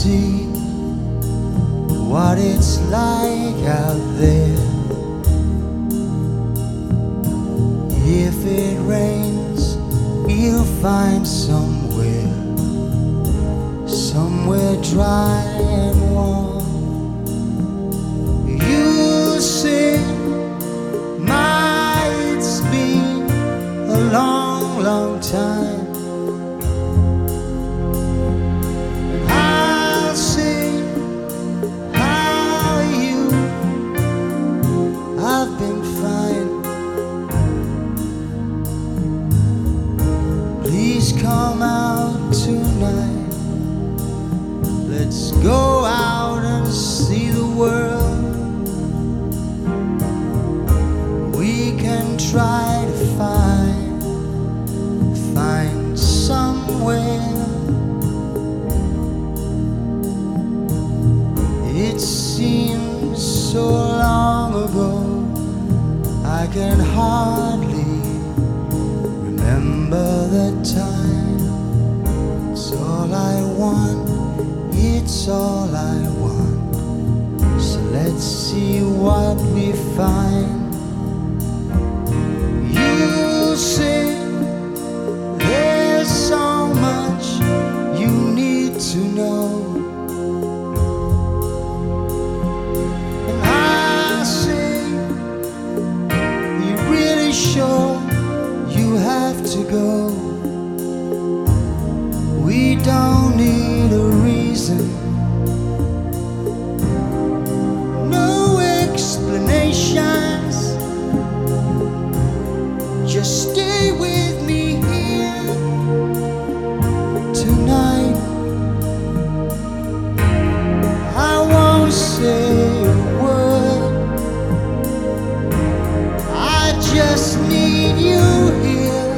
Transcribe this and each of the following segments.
see what it's like out there. If it rains, you'll find somewhere dry and warm. You'll say, it's been a long, long time. And I'll say, how are you? I've been fine. Please come out tonight. Let's go out and see the world. We can try to find somewhere. It seems so long ago, I can hardly remember the time. It's all I want. It's all I want. So let's see what we find. You say there's so much you need to know, and I say, you really sure you have to go? We don't need a reason, no explanations. Just stay with me here tonight. I won't say a word, I just need you here.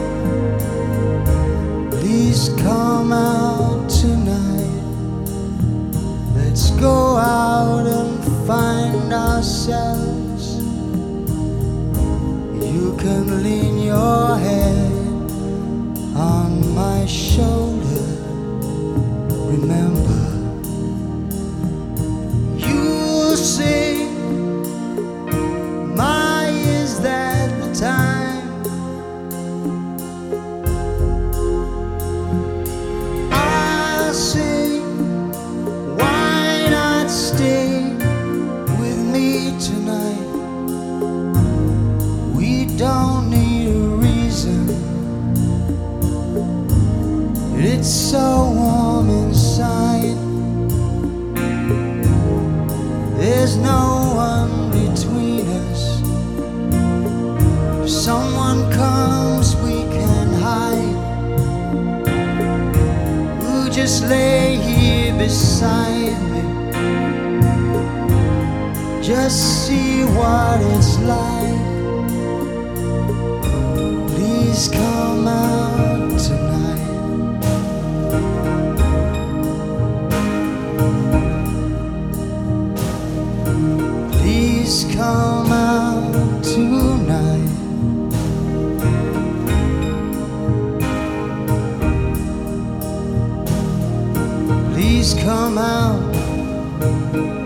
Please come out tonight. Let's go out and find ourselves. You can lean your head on my shoulder. Remember, you'll say, is that the time? I'll say, why not stay with me tonight? We don't need a reason. It's so warm inside. There's no one between us. If someone comes, we can hide. We'll just lay here beside me. Just see what it's like. Please come out tonight. Please come out tonight. Please come out.